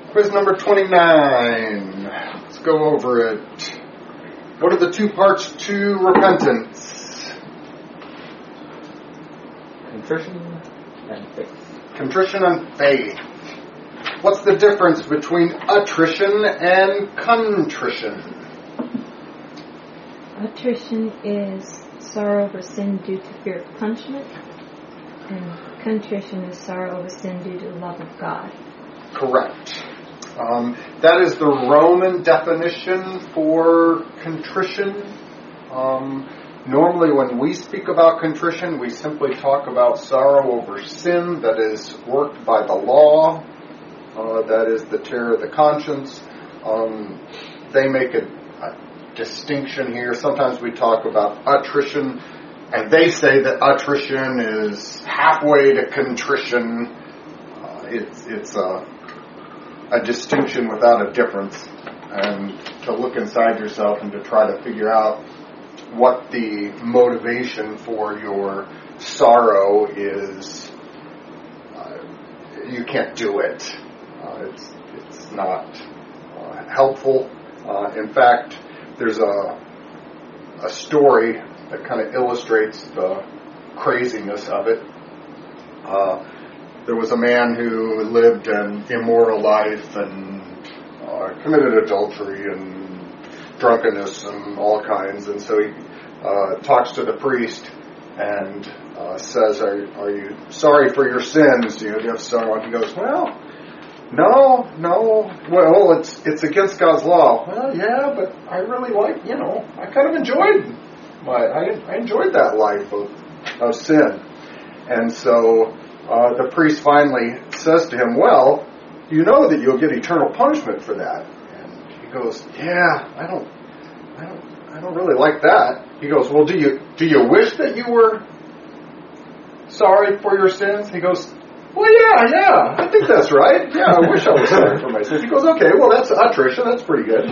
Quiz number 29. Let's go over it. What are the two parts to repentance? Contrition and faith. Contrition and faith. What's the difference between attrition and contrition? Attrition is sorrow over sin due to fear of punishment, and contrition is sorrow over sin due to the love of God. Correct. That is the Roman definition for contrition. Normally when we speak about contrition, we simply talk about sorrow over sin that is worked by the law. That is the terror of the conscience. They make a distinction here. Sometimes we talk about attrition, and they say that attrition is halfway to contrition. It's a distinction without a difference, and to look inside yourself and to try to figure out what the motivation for your sorrow is, you can't do it. It's not helpful. In fact, there's a story that kind of illustrates the craziness of it. There was a man who lived an immoral life and committed adultery and drunkenness and all kinds. And so he talks to the priest and says, "Are you sorry for your sins? Do you have sorrow?" And he goes, "Well, no. Well, it's against God's law." "Well, yeah, but I really I kind of enjoyed I enjoyed that life of sin." And so the priest finally says to him, "Well, you know that you'll get eternal punishment for that." And he goes, "Yeah, I don't really like that." He goes, "Well, do you wish that you were sorry for your sins?" He goes, "Well, yeah, I think that's right. Yeah, I wish I was sorry for my sins." He goes, "Okay, well, that's attrition. That's pretty good."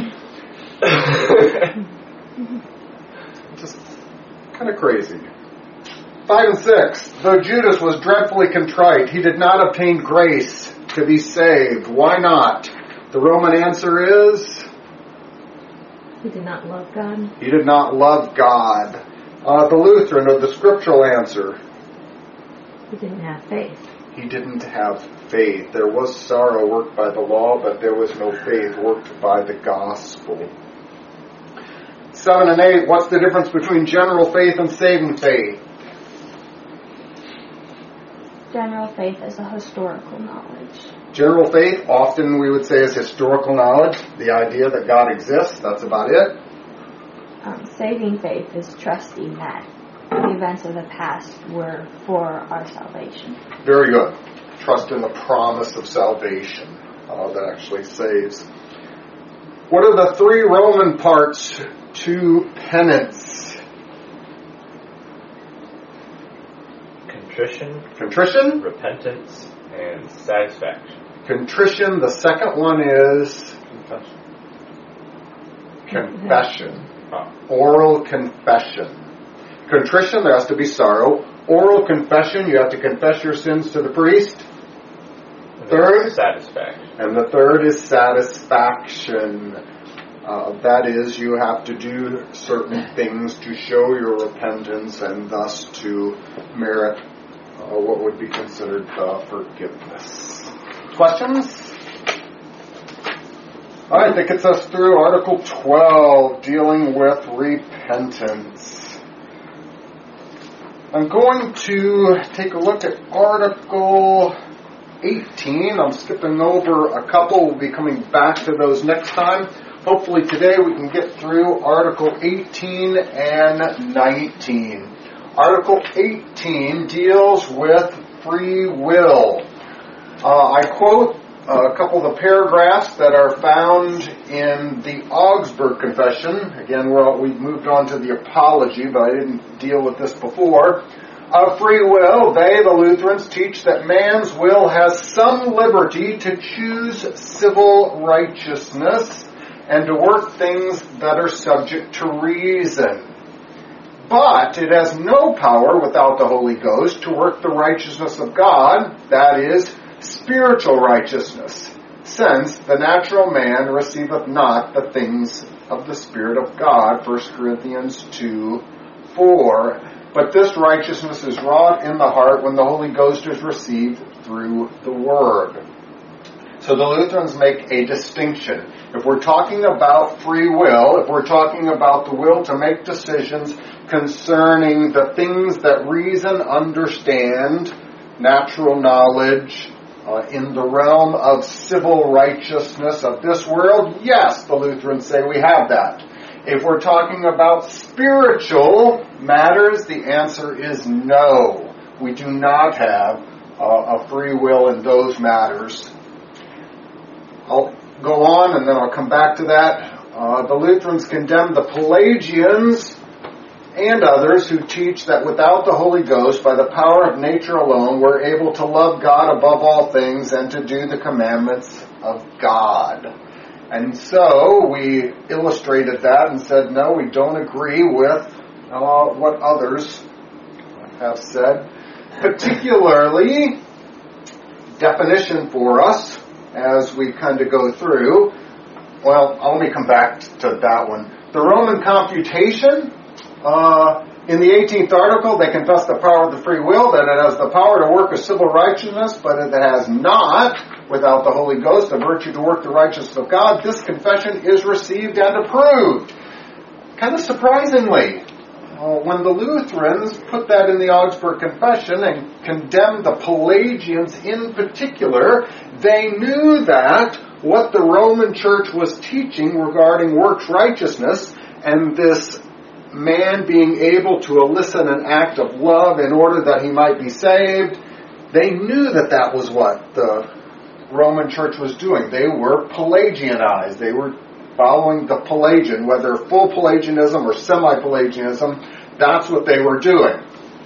Just kind of crazy. 5 and 6. Though Judas was dreadfully contrite, he did not obtain grace to be saved. Why not? The Roman answer is? He did not love God. He did not love God. The Lutheran, or the scriptural answer? He didn't have faith. He didn't have faith. There was sorrow worked by the law, but there was no faith worked by the gospel. 7 and 8. What's the difference between general faith and saving faith? General faith is a historical knowledge. General faith, often we would say, is historical knowledge. The idea that God exists, that's about it. Saving faith is trusting that the events of the past were for our salvation. Very good. Trust in the promise of salvation that actually saves. What are the 3 Roman parts to penance? Contrition, repentance, and satisfaction. Contrition, the second one is confession. Oral confession. Contrition, there has to be sorrow. Oral confession, you have to confess your sins to the priest. Third, satisfaction. And the third is satisfaction. That is, you have to do certain things to show your repentance and thus to merit what would be considered forgiveness. Questions? All right, that gets us through Article 12, dealing with repentance. I'm going to take a look at Article 18. I'm skipping over a couple. We'll be coming back to those next time. Hopefully today we can get through Article 18 and 19. Article 18 deals with free will. I quote a couple of the paragraphs that are found in the Augsburg Confession. Again, we've moved on to the Apology, but I didn't deal with this before. Of free will, they, the Lutherans, teach that man's will has some liberty to choose civil righteousness and to work things that are subject to reason. But it has no power without the Holy Ghost to work the righteousness of God, that is, spiritual righteousness. sense, the natural man receiveth not the things of the Spirit of God, 1 Corinthians 2:4. But this righteousness is wrought in the heart when the Holy Ghost is received through the Word. So the Lutherans make a distinction. If we're talking about free will, if we're talking about the will to make decisions concerning the things that reason, understand, natural knowledge, in the realm of civil righteousness of this world, yes, the Lutherans say we have that. If we're talking about spiritual matters, the answer is no. We do not have a free will in those matters. I'll go on and then I'll come back to that. The Lutherans condemn the Pelagians and others who teach that without the Holy Ghost, by the power of nature alone, we're able to love God above all things and to do the commandments of God. And so we illustrated that and said, no, we don't agree with what others have said. Particularly, definition for us as we kind of go through. Well, let me come back to that one. The Roman computation, in the 18th article, they confess the power of the free will, that it has the power to work a civil righteousness, but it has not, without the Holy Ghost, the virtue to work the righteousness of God. This confession is received and approved. Kind of surprisingly, when the Lutherans put that in the Augsburg Confession and condemned the Pelagians in particular, they knew that what the Roman Church was teaching regarding works righteousness and this man being able to elicit an act of love in order that he might be saved, they knew that that was what the Roman Church was doing. They were Pelagianized. They were following the Pelagian, whether full Pelagianism or semi-Pelagianism, that's what they were doing.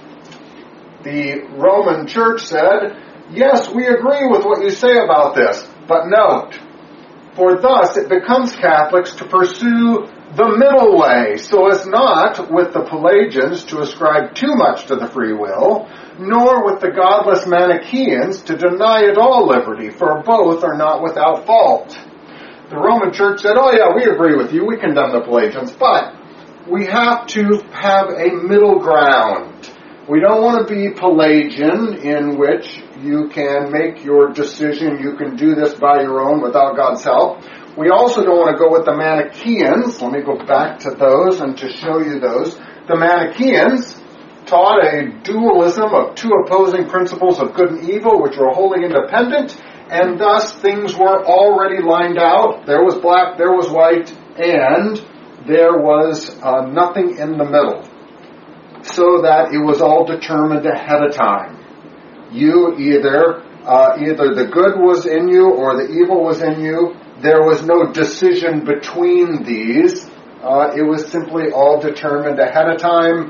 The Roman Church said, yes, we agree with what you say about this, but note, for thus it becomes Catholics to pursue the middle way, so as not with the Pelagians to ascribe too much to the free will, nor with the godless Manichaeans to deny it all liberty, for both are not without fault. The Roman Church said, oh yeah, we agree with you, we condemn the Pelagians, but we have to have a middle ground. We don't want to be Pelagian, in which you can make your decision, you can do this by your own without God's help. We also don't want to go with the Manichaeans. Let me go back to those and to show you those. The Manichaeans taught a dualism of two opposing principles of good and evil, which were wholly independent, and thus things were already lined out. There was black, there was white, and there was nothing in the middle. So that it was all determined ahead of time. You either the good was in you or the evil was in you. There was no decision between these. It was simply all determined ahead of time.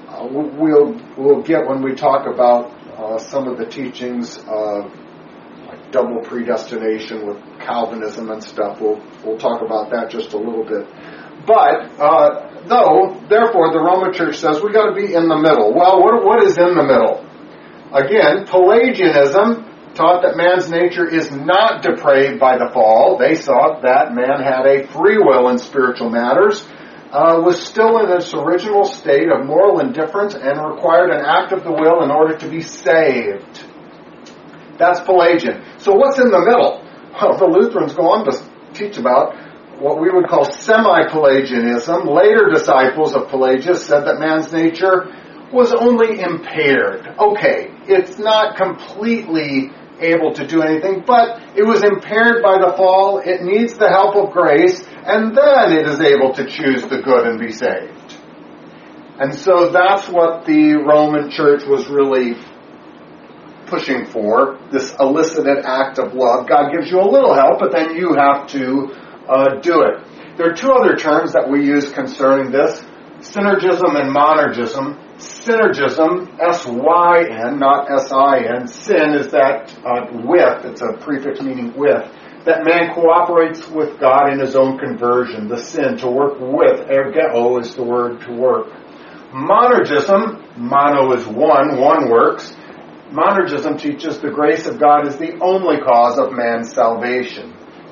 We'll get when we talk about some of the teachings of like double predestination with Calvinism and stuff. We'll talk about that just a little bit. But therefore, the Roman Church says we've got to be in the middle. Well, what is in the middle? Again, Pelagianism taught that man's nature is not depraved by the fall. They thought that man had a free will in spiritual matters, was still in its original state of moral indifference, and required an act of the will in order to be saved. That's Pelagian. So what's in the middle? Well, the Lutherans go on to teach about what we would call semi-Pelagianism. Later disciples of Pelagius said that man's nature was only impaired. Okay, it's not completely able to do anything, but it was impaired by the fall. It needs the help of grace, and then it is able to choose the good and be saved. And so that's what the Roman Church was really pushing for, this elicited act of love. God gives you a little help, but then you have to do it. There are two other terms that we use concerning this, synergism and monergism. Synergism, S-Y-N, not S-I-N. Sin is that with, it's a prefix meaning with, that man cooperates with God in his own conversion. The sin, to work with, ergeo is the word to work. Monergism, mono is one works. Monergism teaches the grace of God is the only cause of man's salvation.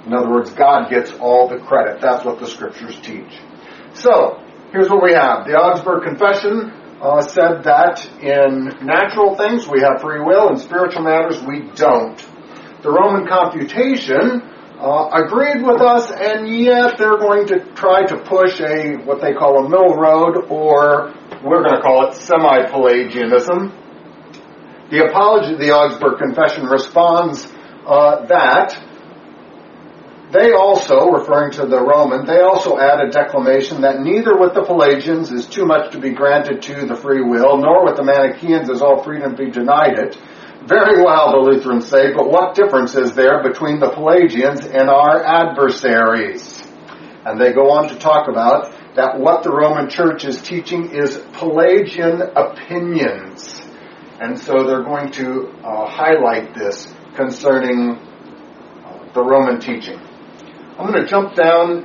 In other words, God gets all the credit. That's what the Scriptures teach. So, here's what we have. The Augsburg Confession said that in natural things we have free will, in spiritual matters we don't. The Roman Confutation agreed with us, and yet they're going to try to push what they call a middle road, or we're going to call it semi-Pelagianism. The Apology of the Augsburg Confession responds that they also, referring to the Roman, they also add a declamation that neither with the Pelagians is too much to be granted to the free will, nor with the Manichaeans is all freedom to be denied it. Very well, the Lutherans say, but what difference is there between the Pelagians and our adversaries? And they go on to talk about that what the Roman Church is teaching is Pelagian opinions. And so they're going to highlight this concerning the Roman teaching. I'm going to jump down.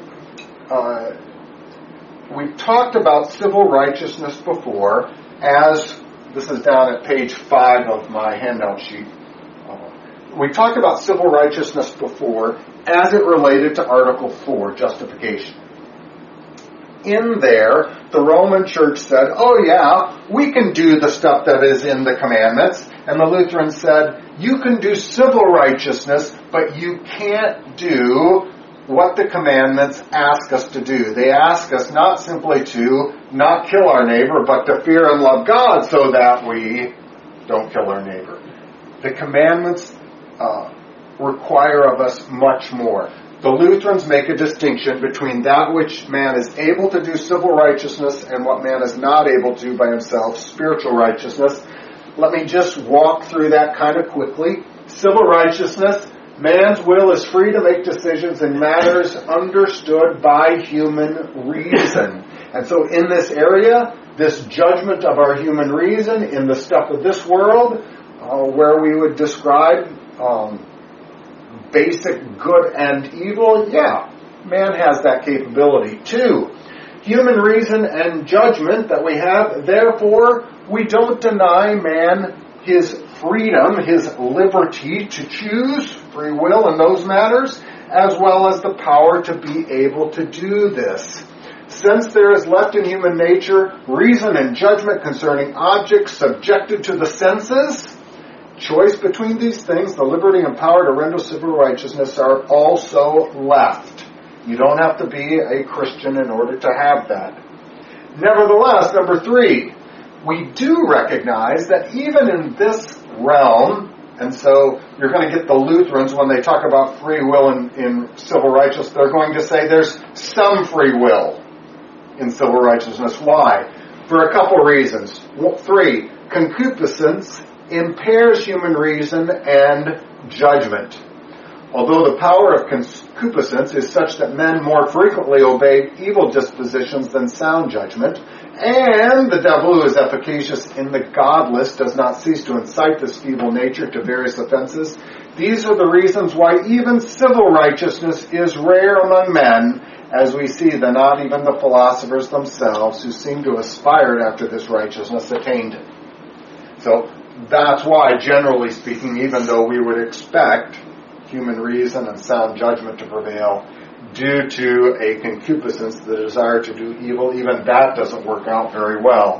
We've talked about civil righteousness before as... This is down at page 5 of my handout sheet. We talked about civil righteousness before as it related to Article 4, justification. In there, the Roman Church said, oh yeah, we can do the stuff that is in the commandments. And the Lutherans said, you can do civil righteousness, but you can't do what the commandments ask us to do. They ask us not simply to not kill our neighbor, but to fear and love God so that we don't kill our neighbor. The commandments require of us much more. The Lutherans make a distinction between that which man is able to do, civil righteousness, and what man is not able to do by himself, spiritual righteousness. Let me just walk through that kind of quickly. Civil righteousness, man's will is free to make decisions in matters understood by human reason. And so in this area, this judgment of our human reason in the stuff of this world, where we would describe basic good and evil, yeah, man has that capability. 2, human reason and judgment that we have, therefore, we don't deny man his freedom, his liberty to choose, free will in those matters, as well as the power to be able to do this. Since there is left in human nature reason and judgment concerning objects subjected to the senses, choice between these things, the liberty and power to render civil righteousness are also left. You don't have to be a Christian in order to have that. Nevertheless, number 3, we do recognize that even in this realm, and so you're going to get the Lutherans when they talk about free will in civil righteousness, they're going to say there's some free will in civil righteousness. Why? For a couple reasons. 3, concupiscence impairs human reason and judgment. Although the power of concupiscence is such that men more frequently obey evil dispositions than sound judgment, and the devil, who is efficacious in the godless, does not cease to incite this feeble nature to various offenses, these are the reasons why even civil righteousness is rare among men, as we see that not even the philosophers themselves, who seem to aspire after this righteousness, attained it. So that's why, generally speaking, even though we would expect human reason and sound judgment to prevail, due to a concupiscence, the desire to do evil, even that doesn't work out very well.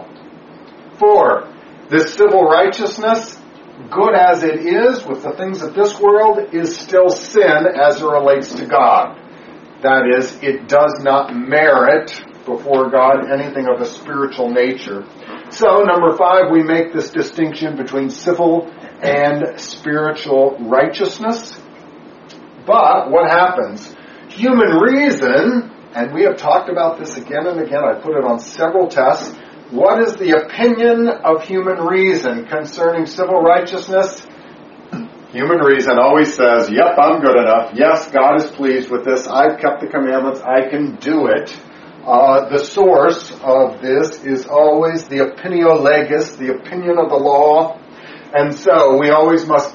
4, this civil righteousness, good as it is with the things of this world, is still sin as it relates to God. That is, it does not merit before God anything of a spiritual nature. So, number 5, we make this distinction between civil and spiritual righteousness. But what happens? Human reason, and we have talked about this again and again, I put it on several tests. What is the opinion of human reason concerning civil righteousness? Human reason always says, yep, I'm good enough. Yes, God is pleased with this. I've kept the commandments. I can do it. The source of this is always the opinio legis, the opinion of the law. And so we always must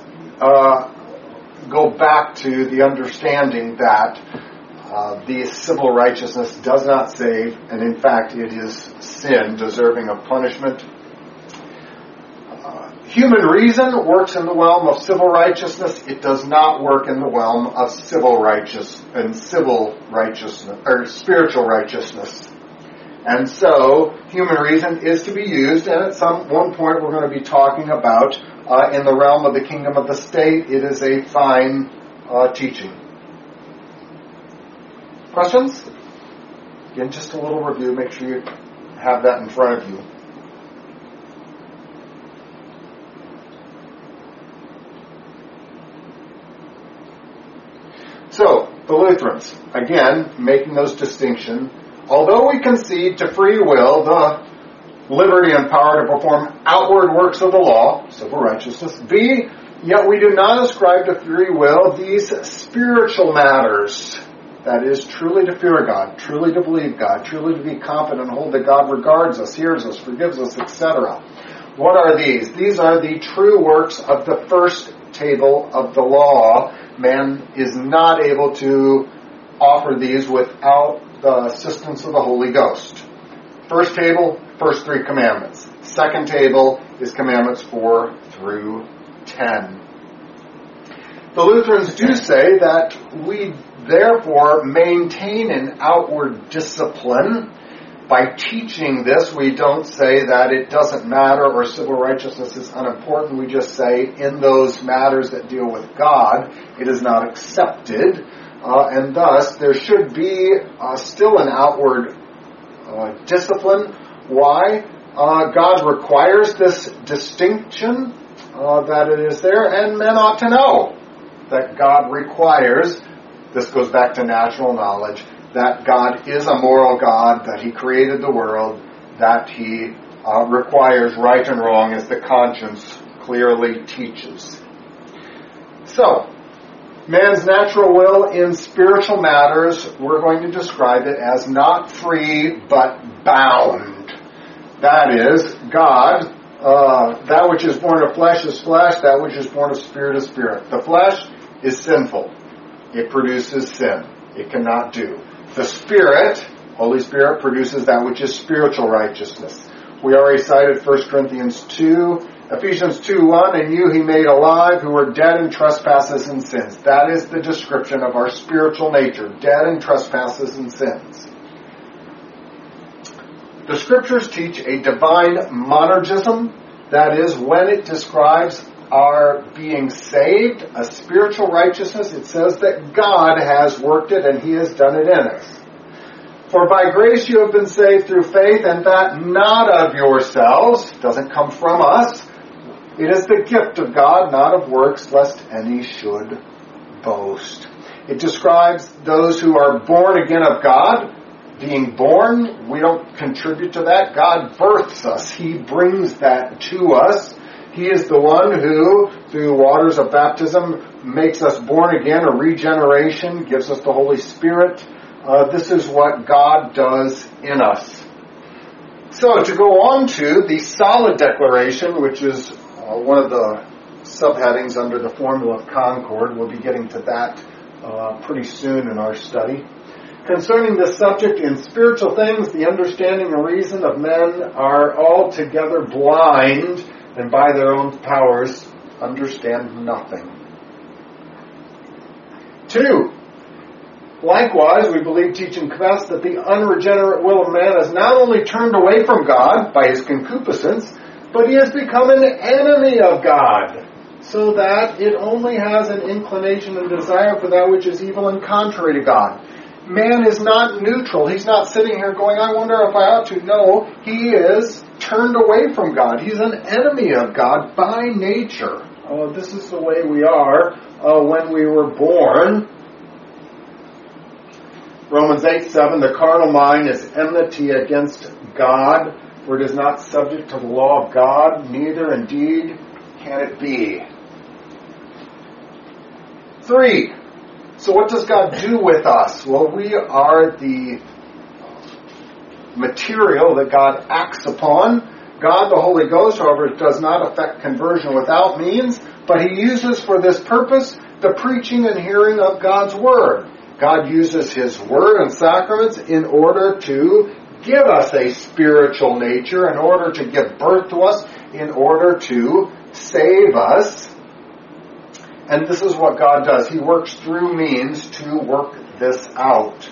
go back to the understanding that the civil righteousness does not save, and in fact it is sin deserving of punishment. Human reason works in the realm of civil righteousness. It does not work in the realm of spiritual righteousness. And so, human reason is to be used, and at one point we're going to be talking about, in the realm of the kingdom of the state, it is a fine teaching. Questions? Again, just a little review. Make sure you have that in front of you. So, the Lutherans, again, making those distinctions. Although we concede to free will the liberty and power to perform outward works of the law, civil righteousness, B, yet we do not ascribe to free will these spiritual matters. That is, truly to fear God, truly to believe God, truly to be confident and hold that God regards us, hears us, forgives us, etc. What are these? These are the true works of the first table of the law. Man is not able to offer these without the assistance of the Holy Ghost. First table, first 3 commandments. Second table is commandments 4 through 10. The Lutherans do say that we therefore maintain an outward discipline. By teaching this, we don't say that it doesn't matter or civil righteousness is unimportant. We just say in those matters that deal with God, it is not accepted. And thus, there should be still an outward discipline. Why? God requires this distinction that it is there, and men ought to know that God requires, this goes back to natural knowledge, that God is a moral God, that He created the world, that He requires right and wrong as the conscience clearly teaches. So, man's natural will in spiritual matters, we're going to describe it as not free but bound. That is, God, that which is born of flesh is flesh, that which is born of spirit is spirit. The flesh is sinful. It produces sin. It cannot do. The Spirit, Holy Spirit, produces that which is spiritual righteousness. We already cited 1 Corinthians 2, Ephesians 2:1, and you He made alive who were dead in trespasses and sins. That is the description of our spiritual nature, dead in trespasses and sins. The Scriptures teach a divine monergism, that is, when it describes our being saved, a spiritual righteousness, it says that God has worked it and He has done it in us. For by grace you have been saved through faith, and that not of yourselves, doesn't come from us. It is the gift of God, not of works, lest any should boast. It describes those who are born again of God. Being born, we don't contribute to that. God births us. He brings that to us. He is the one who, through the waters of baptism, makes us born again, a regeneration, gives us the Holy Spirit. This is what God does in us. So, to go on to the solid declaration, which is one of the subheadings under the formula of Concord. We'll be getting to that pretty soon in our study. Concerning this subject, in spiritual things, the understanding and reason of men are altogether blind, and by their own powers understand nothing. 2. Likewise, we believe, teach, and confess that the unregenerate will of man has not only turned away from God by his concupiscence, but he has become an enemy of God, so that it only has an inclination and desire for that which is evil and contrary to God. Man is not neutral. He's not sitting here going, I wonder if I ought to. No, he is turned away from God. He's an enemy of God by nature. This is the way we are when we were born. Romans 8:7, the carnal mind is enmity against God, for it is not subject to the law of God, neither indeed can it be. 3. So what does God do with us? Well, we are the material that God acts upon. God, the Holy Ghost, however, does not affect conversion without means, but He uses for this purpose the preaching and hearing of God's Word. God uses His Word and sacraments in order to give us a spiritual nature, in order to give birth to us, in order to save us. And this is what God does. He works through means to work this out.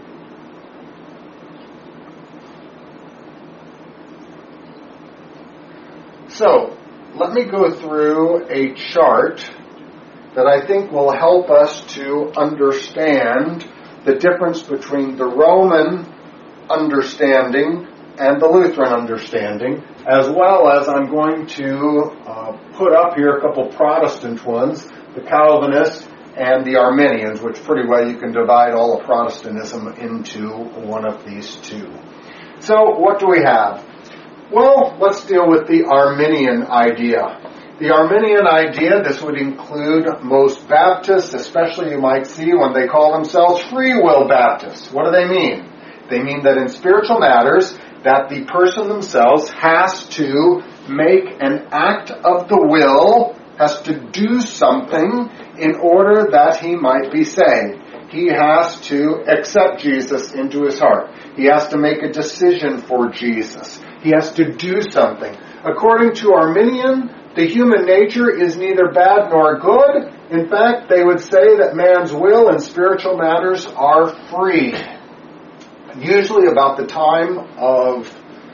So, let me go through a chart that I think will help us to understand the difference between the Roman understanding and the Lutheran understanding, as well as I'm going to put up here a couple Protestant ones, the Calvinists and the Arminians, which pretty well you can divide all of Protestantism into one of these two. So what do we have? Well, let's deal with the Arminian idea. The Arminian idea, this would include most Baptists, especially you might see when they call themselves free will Baptists. What do they mean? They mean that in spiritual matters, that the person themselves has to make an act of the will, has to do something in order that he might be saved. He has to accept Jesus into his heart. He has to make a decision for Jesus. He has to do something. According to Arminian, the human nature is neither bad nor good. In fact, they would say that man's will in spiritual matters are free. Usually about the time of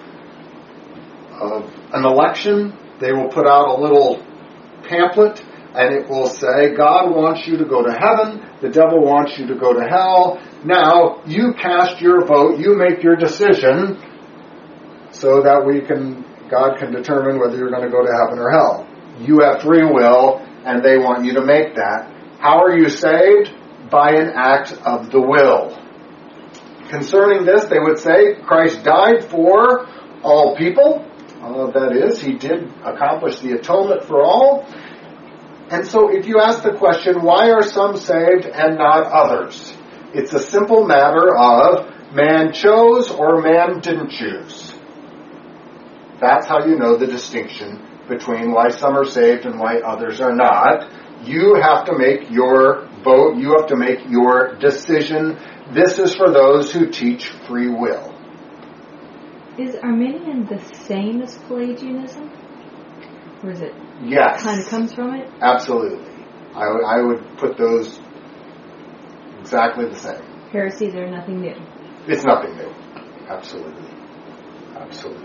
an election, they will put out a little pamphlet, and it will say, God wants you to go to heaven, the devil wants you to go to hell. Now, you cast your vote, you make your decision, so that God can determine whether you're going to go to heaven or hell. You have free will, and they want you to make that. How are you saved? By an act of the will. Concerning this, they would say, Christ died for all people. That is, he did accomplish the atonement for all. And so if you ask the question, why are some saved and not others? It's a simple matter of man chose or man didn't choose. That's how you know the distinction between why some are saved and why others are not. You have to make your vote. You have to make your decision. This is for those who teach free will. Is Arminian the same as Pelagianism? Or is it Yes. kind of comes from it? Absolutely. I would put those exactly the same. Heresies are nothing new. It's nothing new. Absolutely. Absolutely.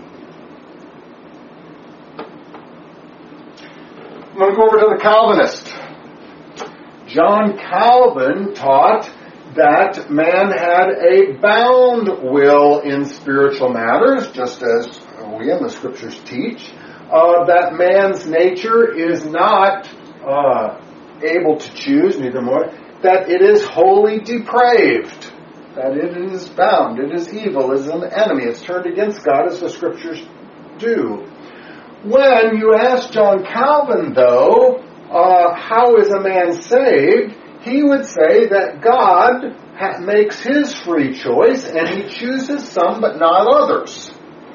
I'm going to go over to the Calvinist. John Calvin taught that man had a bound will in spiritual matters, just as we in the Scriptures teach, that man's nature is not able to choose, neither more, that it is wholly depraved, that it is bound, it is evil, it is an enemy, it's turned against God, as the Scriptures do. When you ask John Calvin, though, how is a man saved, he would say that God makes his free choice, and he chooses some but not others.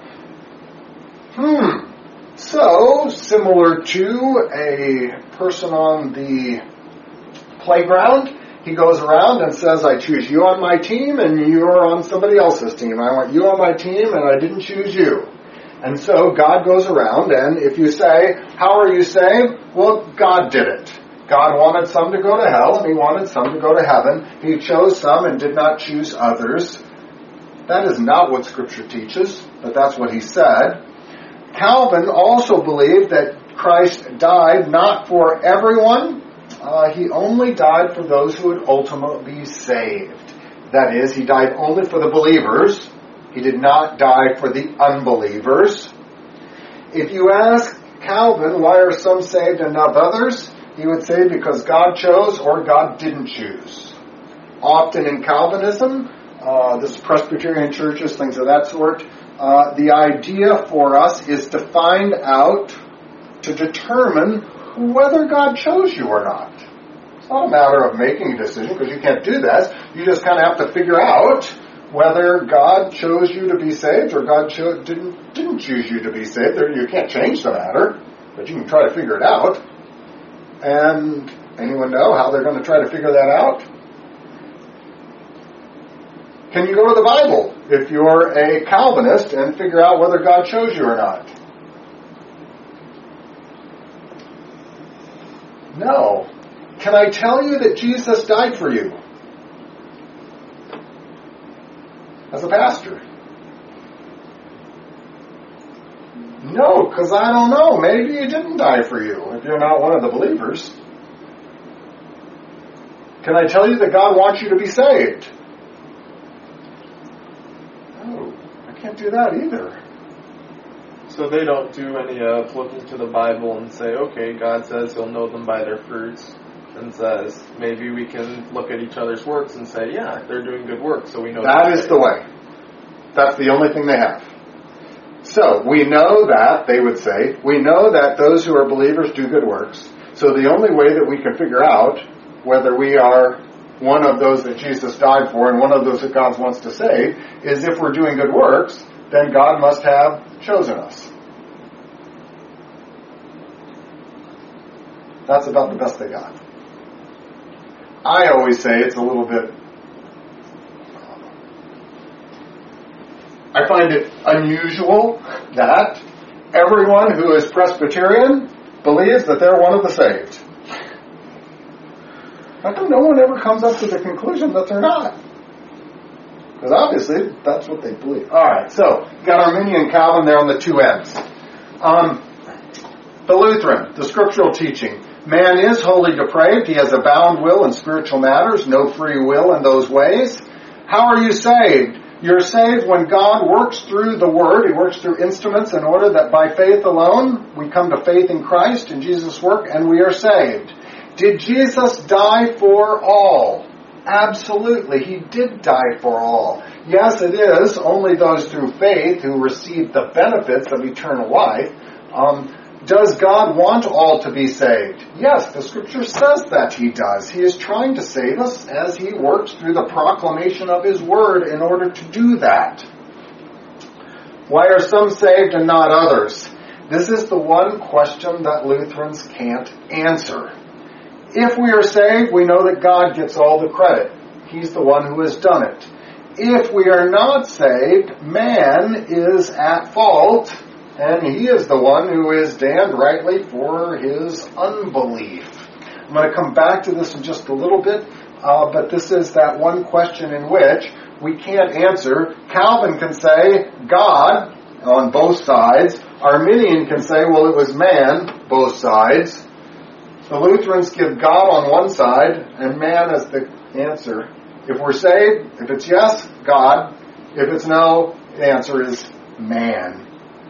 So, similar to a person on the playground, he goes around and says, I choose you on my team, and you're on somebody else's team. I want you on my team, and I didn't choose you. And so God goes around, and if you say, how are you saved? Well, God did it. God wanted some to go to hell, and he wanted some to go to heaven. He chose some and did not choose others. That is not what Scripture teaches, but that's what he said. Calvin also believed that Christ died not for everyone. He only died for those who would ultimately be saved. That is, he died only for the believers. He did not die for the unbelievers. If you ask Calvin, why are some saved and not others? He would say because God chose or God didn't choose. Often in Calvinism, this is Presbyterian churches, things of that sort, the idea for us is to find out, to determine whether God chose you or not. It's not a matter of making a decision, because you can't do that. You just kind of have to figure out whether God chose you to be saved or God didn't choose you to be saved. You can't change the matter, but you can try to figure it out. And anyone know how they're going to try to figure that out? Can you go to the Bible if you're a Calvinist and figure out whether God chose you or not? No. Can I tell you that Jesus died for you? As a pastor. No, because I don't know. Maybe he didn't die for you if you're not one of the believers. Can I tell you that God wants you to be saved? No, I can't do that either. So they don't do any looking to the Bible and say, okay, God says He'll know them by their fruits, and says maybe we can look at each other's works and say, yeah, they're doing good work, so we know that is the way. That's the only thing they have. So we know that, they would say, we know that those who are believers do good works. So the only way that we can figure out whether we are one of those that Jesus died for and one of those that God wants to save is if we're doing good works, then God must have chosen us. That's about the best they got. I always say it's a little bit... I find it unusual that everyone who is Presbyterian believes that they're one of the saved. How come no one ever comes up to the conclusion that they're not? Because obviously, that's what they believe. Alright, so, you've got Arminian and Calvin there on the two ends. The Lutheran, the scriptural teaching. Man is wholly depraved. He has a bound will in spiritual matters, no free will in those ways. How are you saved? You're saved when God works through the Word. He works through instruments in order that by faith alone, we come to faith in Christ and Jesus' work, and we are saved. Did Jesus die for all? Absolutely, He did die for all. Yes, it is only those through faith who receive the benefits of eternal life. Does God want all to be saved? Yes, the Scripture says that He does. He is trying to save us as He works through the proclamation of His Word in order to do that. Why are some saved and not others? This is the one question that Lutherans can't answer. If we are saved, we know that God gets all the credit. He's the one who has done it. If we are not saved, man is at fault, and he is the one who is damned rightly for his unbelief. I'm going to come back to this in just a little bit, but this is that one question in which we can't answer. Calvin can say God on both sides. Arminian can say, well, it was man, both sides. The Lutherans give God on one side and man as the answer. If we're saved, if it's yes, God. If it's no, the answer is man.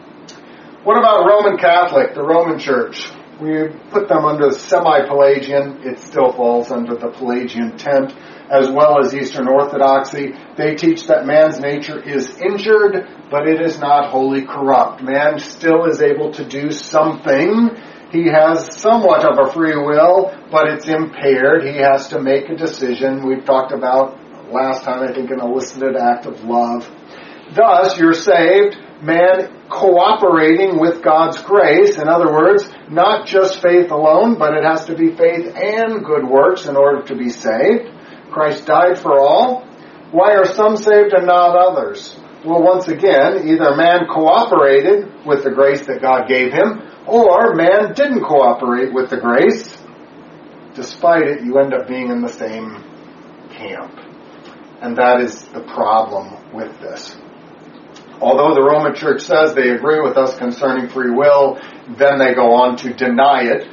What about Roman Catholic, the Roman Church? We put them under semi-Pelagian. It still falls under the Pelagian tent, as well as Eastern Orthodoxy. They teach that man's nature is injured, but it is not wholly corrupt. Man still is able to do something. He has somewhat of a free will, but it's impaired. He has to make a decision. We've talked about last time, I think, an elicited act of love. Thus, you're saved, man cooperating with God's grace. In other words, not just faith alone, but it has to be faith and good works in order to be saved. Christ died for all. Why are some saved and not others? Well, once again, either man cooperated with the grace that God gave him, or man didn't cooperate with the grace. Despite it, you end up being in the same camp. And that is the problem with this. Although the Roman Church says they agree with us concerning free will, then they go on to deny it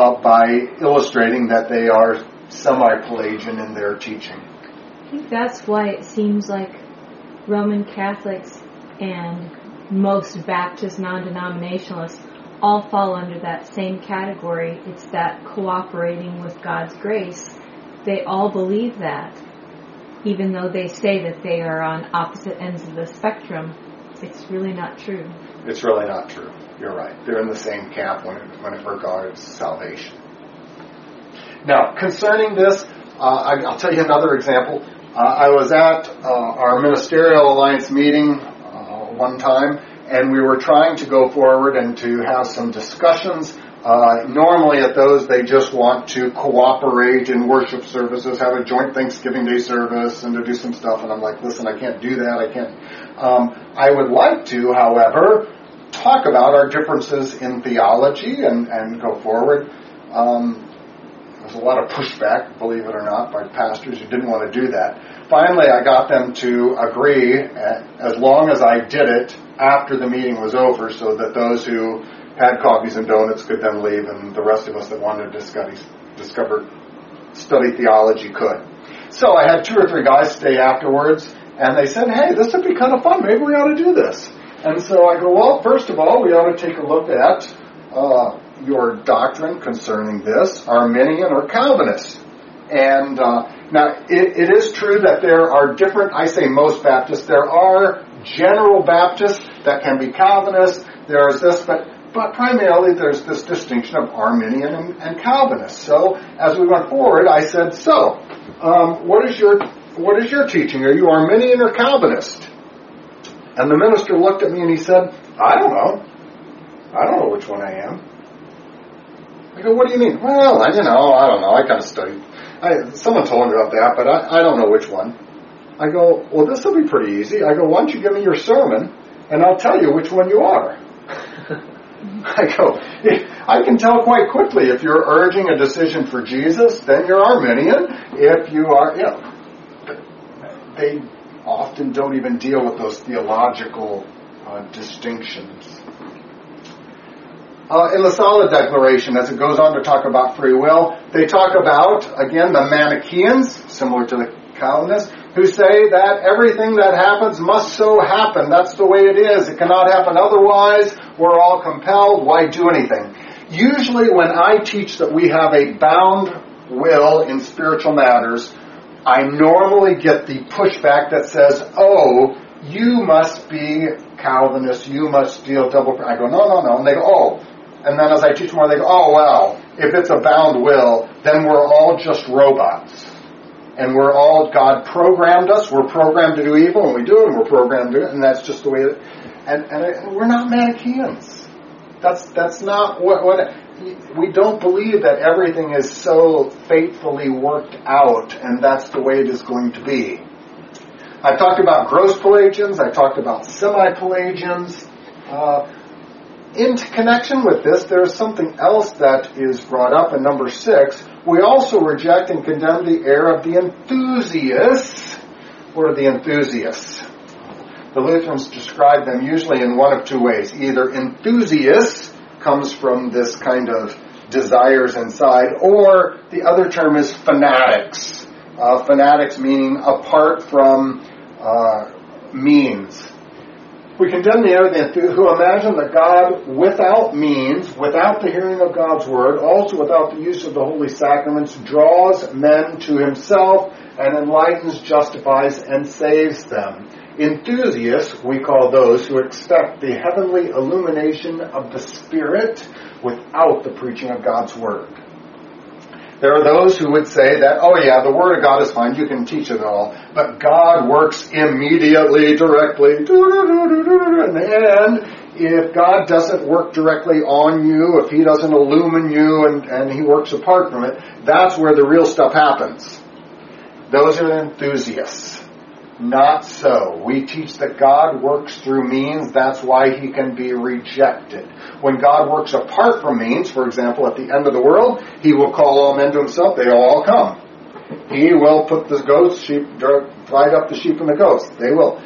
by illustrating that they are semi-Pelagian in their teaching. I think that's why it seems like Roman Catholics and most Baptist non-denominationalists all fall under that same category. It's that cooperating with God's grace. They all believe that, even though they say that they are on opposite ends of the spectrum. It's really not true. It's really not true. You're right. They're in the same camp when it regards salvation. Now, concerning this, I'll tell you another example. I was at our Ministerial Alliance meeting one time, and we were trying to go forward and to have some discussions. Normally at those, they just want to cooperate in worship services, have a joint Thanksgiving Day service, and to do some stuff. And I'm like, listen, I can't do that. I can't. I would like to, however, talk about our differences in theology and go forward. was a lot of pushback, believe it or not, by pastors who didn't want to do that. Finally, I got them to agree, as long as I did it after the meeting was over, so that those who had coffees and donuts could then leave, and the rest of us that wanted to study theology could. So I had 2 or 3 guys stay afterwards, and they said, hey, this would be kind of fun. Maybe we ought to do this. And so I go, well, first of all, we ought to take a look at your doctrine concerning this, Arminian or Calvinist. And now, it is true that there are different, I say most Baptists, there are general Baptists that can be Calvinists, there's this, but primarily there's this distinction of Arminian and Calvinist. So as we went forward, I said, so, what is your teaching? Are you Arminian or Calvinist? And the minister looked at me and he said, I don't know. I don't know which one I am. I go, what do you mean? Well, I don't know. I kind of studied. Someone told me about that, but I don't know which one. I go, well, this will be pretty easy. I go, why don't you give me your sermon, and I'll tell you which one you are. I go, I can tell quite quickly if you're urging a decision for Jesus, then you're Arminian. If you are, they often don't even deal with those theological distinctions. In the Solid Declaration, as it goes on to talk about free will, they talk about, again, the Manichaeans, similar to the Calvinists, who say that everything that happens must so happen. That's the way it is. It cannot happen otherwise. We're all compelled. Why do anything? Usually when I teach that we have a bound will in spiritual matters, I normally get the pushback that says, oh, you must be Calvinist, you must deal double. I go, no. And they go, oh. And then as I teach more, they go, oh, well, if it's a bound will, then we're all just robots. And God programmed us, we're programmed to do evil, and we do it, and we're programmed to do it, and that's just the way it is. And we're not Manichaeans. That's not what we don't believe that everything is so faithfully worked out, and that's the way it is going to be. I've talked about gross Pelagians, I've talked about semi-Pelagians. In connection with this, there's something else that is brought up in number 6. We also reject and condemn the error of the enthusiasts. What are the enthusiasts? The Lutherans describe them usually in one of 2 ways. Either enthusiasts comes from this kind of desires inside, or the other term is fanatics. Fanatics meaning apart from means. We condemn the arrogant who imagine that God, without means, without the hearing of God's word, also without the use of the holy sacraments, draws men to himself and enlightens, justifies, and saves them. Enthusiasts, we call those who expect the heavenly illumination of the Spirit without the preaching of God's word. There are those who would say that, oh yeah, the Word of God is fine, you can teach it all, but God works immediately, directly, and if God doesn't work directly on you, if He doesn't illumine you and He works apart from it, that's where the real stuff happens. Those are enthusiasts. Not so. We teach that God works through means, that's why He can be rejected. When God works apart from means, for example, at the end of the world, He will call all men to Himself, they all come. He will put the goats, divide up the sheep and the goats. They will.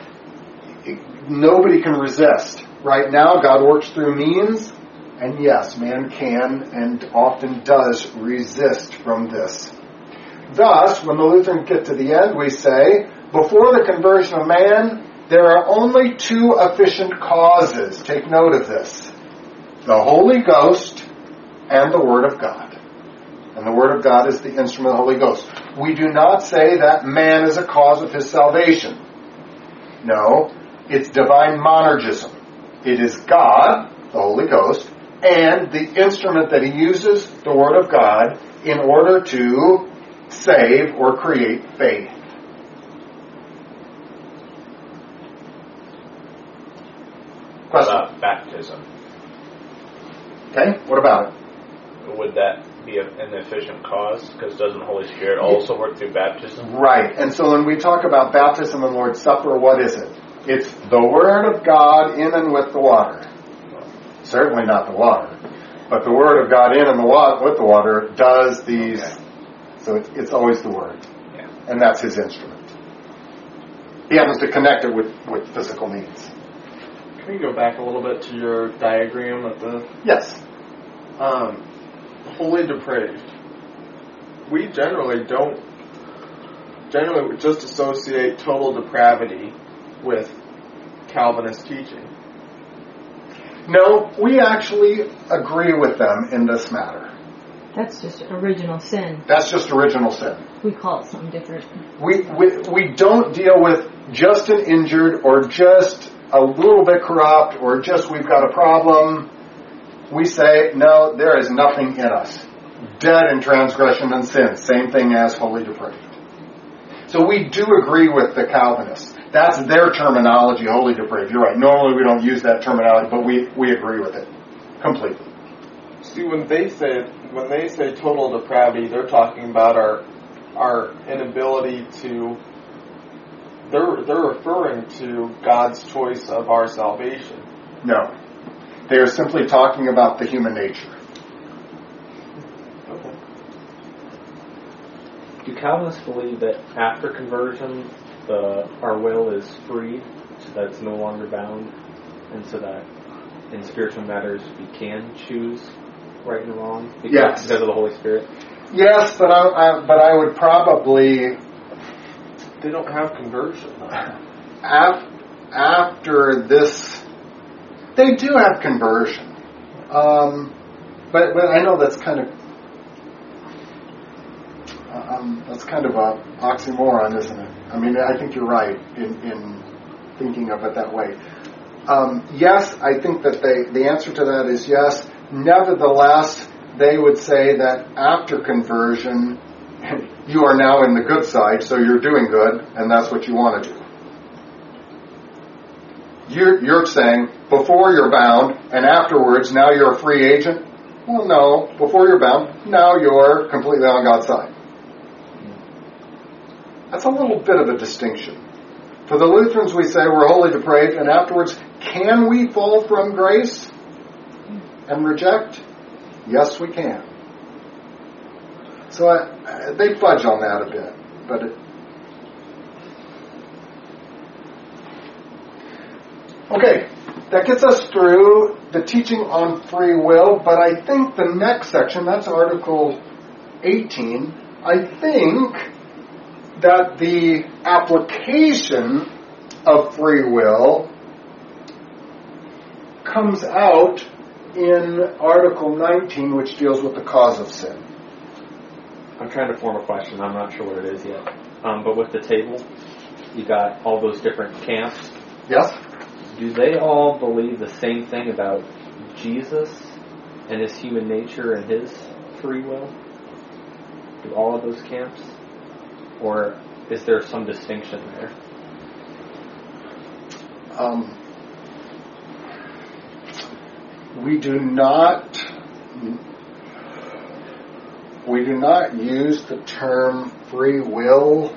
Nobody can resist. Right now, God works through means, and yes, man can and often does resist from this. Thus, when the Lutherans get to the end, we say, before the conversion of man, there are only 2 efficient causes. Take note of this. The Holy Ghost and the Word of God. And the Word of God is the instrument of the Holy Ghost. We do not say that man is a cause of his salvation. No, it's divine monergism. It is God, the Holy Ghost, and the instrument that He uses, the Word of God, in order to save or create faith. Question? About baptism. Okay, what about it? Would that be an efficient cause? Because doesn't the Holy Spirit also work through baptism? Right, and so when we talk about baptism and Lord's Supper, what is it? It's the Word of God in and with the water. Certainly not the water, but the Word of God in and with the water does these So it's always the Word. Yeah. And that's his instrument. He happens to connect it with physical needs. Can we go back a little bit to your diagram of the Yes. holy depraved? We generally just associate total depravity with Calvinist teaching. No, we actually agree with them in this matter. That's just original sin. That's just original sin. We call it something different. We don't deal with just an injured or just a little bit corrupt or just we've got a problem. We say, no, there is nothing in us. Dead in transgression and sin. Same thing as wholly depraved. So we do agree with the Calvinists. That's their terminology, wholly depraved. You're right. Normally we don't use that terminology, but we agree with it completely. See, when they say total depravity, they're talking about our inability to. They're referring to God's choice of our salvation. No. They are simply talking about the human nature. Okay. Do Calvinists believe that after conversion, our will is freed, so that it's no longer bound, and so that in spiritual matters we can choose right and wrong because of the Holy Spirit? Yes, but I would probably. They don't have conversion. After this, they do have conversion, but I know that's kind of a oxymoron, isn't it? I mean, I think you're right in thinking of it that way. Yes, I think that the answer to that is yes. Nevertheless, they would say that after conversion, you are now in the good side, so you're doing good, and that's what you want to do. You're saying, before you're bound, and afterwards, now you're a free agent? Well, no. Before you're bound, now you're completely on God's side. That's a little bit of a distinction. For the Lutherans, we say we're wholly depraved, and afterwards, can we fall from grace and reject? Yes, we can. So they fudge on that a bit, but okay, that gets us through the teaching on free will, but I think the next section, that's Article 18, I think that the application of free will comes out in Article 19, which deals with the cause of sin. I'm trying to form a question. I'm not sure what it is yet. But with the table, you got all those different camps. Yes? Do they all believe the same thing about Jesus and his human nature and his free will? Do all of those camps? Or is there some distinction there? We do not use the term free will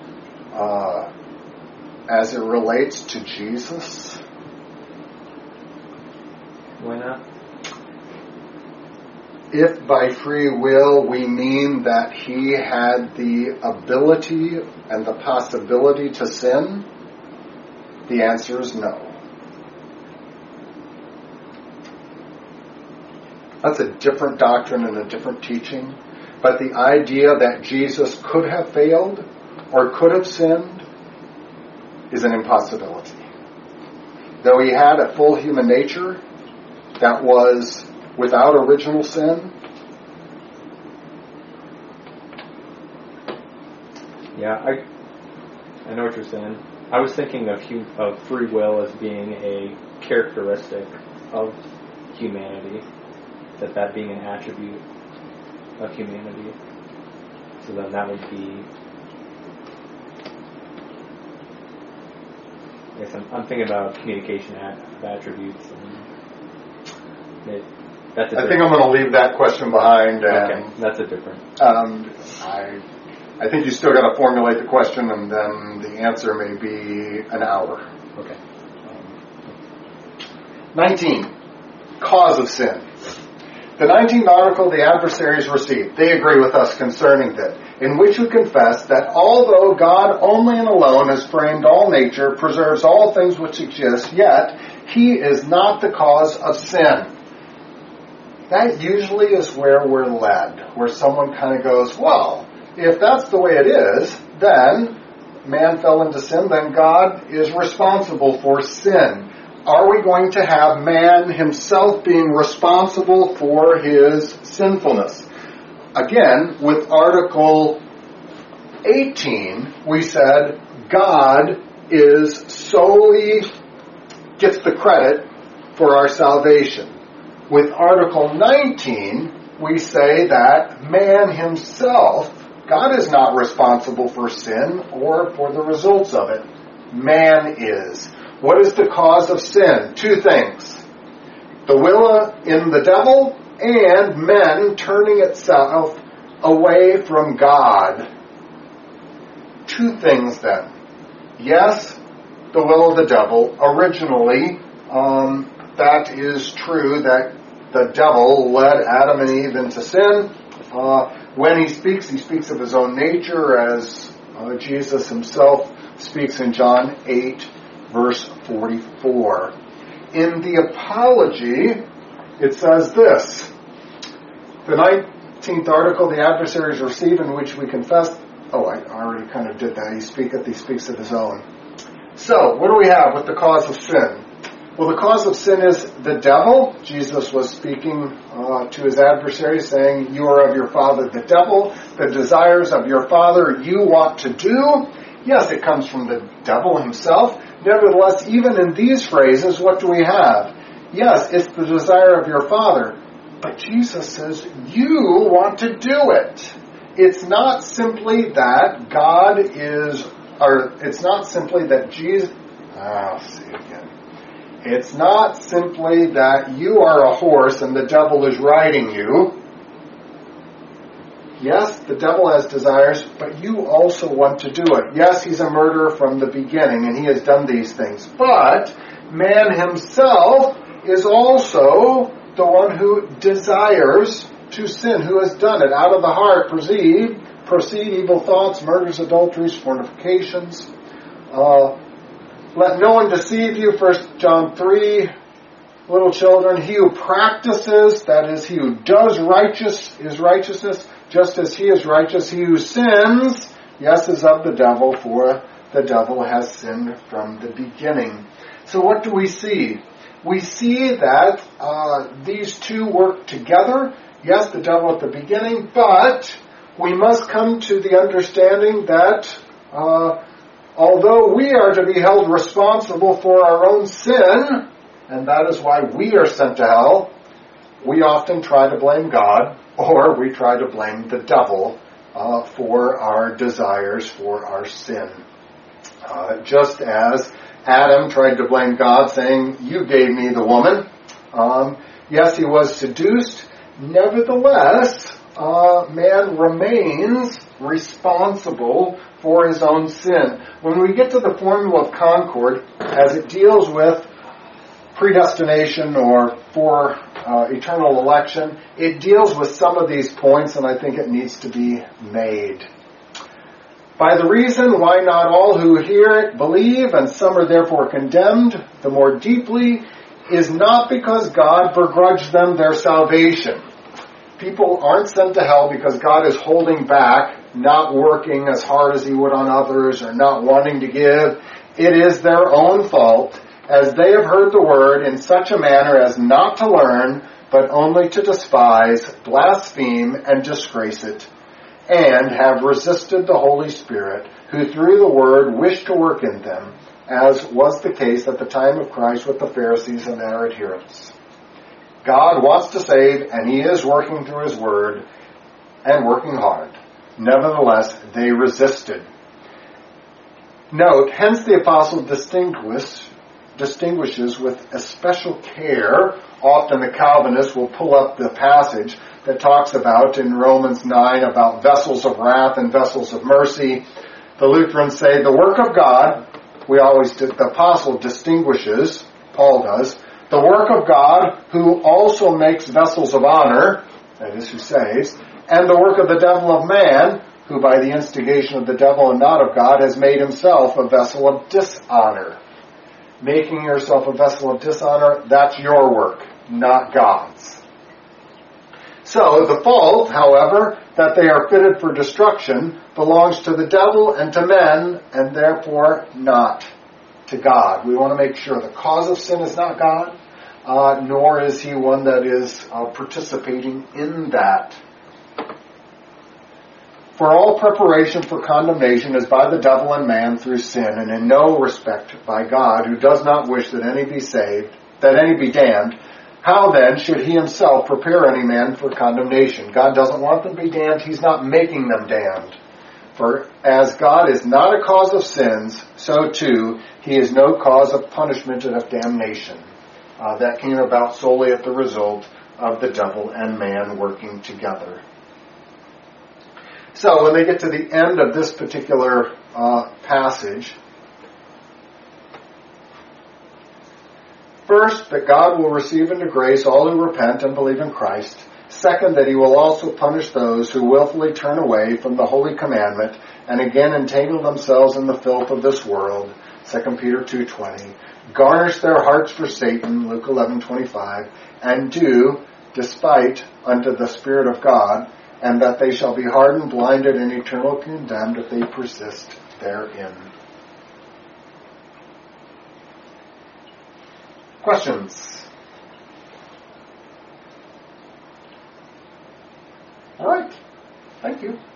as it relates to Jesus. Why not? If by free will we mean that he had the ability and the possibility to sin, the answer is no. That's a different doctrine and a different teaching. But the idea that Jesus could have failed or could have sinned is an impossibility. Though he had a full human nature that was without original sin. Yeah, I know what you're saying. I was thinking of free will as being a characteristic of humanity. That being an attribute of humanity. So then that would be, I guess I'm thinking about communication attributes. And I think I'm going to leave that question behind. Okay, that's a different. I think you still got to formulate the question, and then the answer may be an hour. Okay. 19. Cause of sin. The 19th article the adversaries received. They agree with us concerning that, in which we confess that although God only and alone has framed all nature, preserves all things which exist, yet He is not the cause of sin. That usually is where we're led, where someone kind of goes, well, if that's the way it is, then man fell into sin, then God is responsible for sin. Are we going to have man himself being responsible for his sinfulness? Again, with Article 18, we said God is solely gets the credit for our salvation. With Article 19, we say that man himself, God is not responsible for sin or for the results of it. Man is. What is the cause of sin? Two things. The will in the devil and men turning itself away from God. Two things then. Yes, the will of the devil. Originally, that is true that the devil led Adam and Eve into sin. When he speaks of his own nature, as Jesus himself speaks in John 8, verse 44. In the Apology, it says this. The 19th article the adversaries receive, in which we confess. Oh, I already kind of did that. He speaks of his own. So, what do we have with the cause of sin? Well, the cause of sin is the devil. Jesus was speaking to his adversaries, saying, you are of your father the devil. The desires of your father you want to do. Yes, it comes from the devil himself. Nevertheless, even in these phrases, what do we have? Yes, it's the desire of your father. But Jesus says, you want to do it. It's not simply that God is, or it's not simply that Jesus, I'll see again. It's not simply that you are a horse and the devil is riding you. Yes, the devil has desires, but you also want to do it. Yes, he's a murderer from the beginning, and he has done these things. But man himself is also the one who desires to sin, who has done it. Out of the heart proceed evil thoughts, murders, adulteries, fornications. Let no one deceive you, 1 John 3. Little children, he who practices, that is, he who does righteousness, just as he is righteous. He who sins, yes, is of the devil, for the devil has sinned from the beginning. So what do we see? We see that these two work together. Yes, the devil at the beginning, but we must come to the understanding that although we are to be held responsible for our own sin, and that is why we are sent to hell, we often try to blame God, or we try to blame the devil for our desires, for our sin. Just as Adam tried to blame God, saying, you gave me the woman. Yes, he was seduced. Nevertheless, man remains responsible for his own sin. When we get to the formula of concord, as it deals with predestination or for eternal election, it deals with some of these points, and I think it needs to be made. By the reason why not all who hear it believe, and some are therefore condemned the more deeply, is not because God begrudged them their salvation. People aren't sent to hell because God is holding back, not working as hard as he would on others, or not wanting to give. It is their own fault, as they have heard the word in such a manner as not to learn, but only to despise, blaspheme, and disgrace it, and have resisted the Holy Spirit, who through the word wished to work in them, as was the case at the time of Christ with the Pharisees and their adherents. God wants to save, and he is working through his word, and working hard. Nevertheless, they resisted. Note, hence the apostle distinguishes with especial care. Often the Calvinists will pull up the passage that talks about in Romans 9 about vessels of wrath and vessels of mercy. The Lutherans say the work of God, the apostle distinguishes, Paul does, the work of God, who also makes vessels of honor, that is, who saves, and the work of the devil of man, who by the instigation of the devil and not of God has made himself a vessel of dishonor. Making yourself a vessel of dishonor, that's your work, not God's. So the fault, however, that they are fitted for destruction belongs to the devil and to men, and therefore not to God. We want to make sure the cause of sin is not God, nor is he one that is participating in that. For all preparation for condemnation is by the devil and man through sin, and in no respect by God, who does not wish that any be saved, that any be damned. How then should he himself prepare any man for condemnation? God doesn't want them to be damned. He's not making them damned. For as God is not a cause of sins, so too he is no cause of punishment and of damnation. That came about solely as the result of the devil and man working together. So when they get to the end of this particular passage, first, that God will receive into grace all who repent and believe in Christ. Second, that he will also punish those who willfully turn away from the holy commandment and again entangle themselves in the filth of this world. 2 Peter 2:20. Garnish their hearts for Satan, Luke 11:25, and do despite unto the Spirit of God, and that they shall be hardened, blinded, and eternally condemned if they persist therein. Questions? All right. Thank you.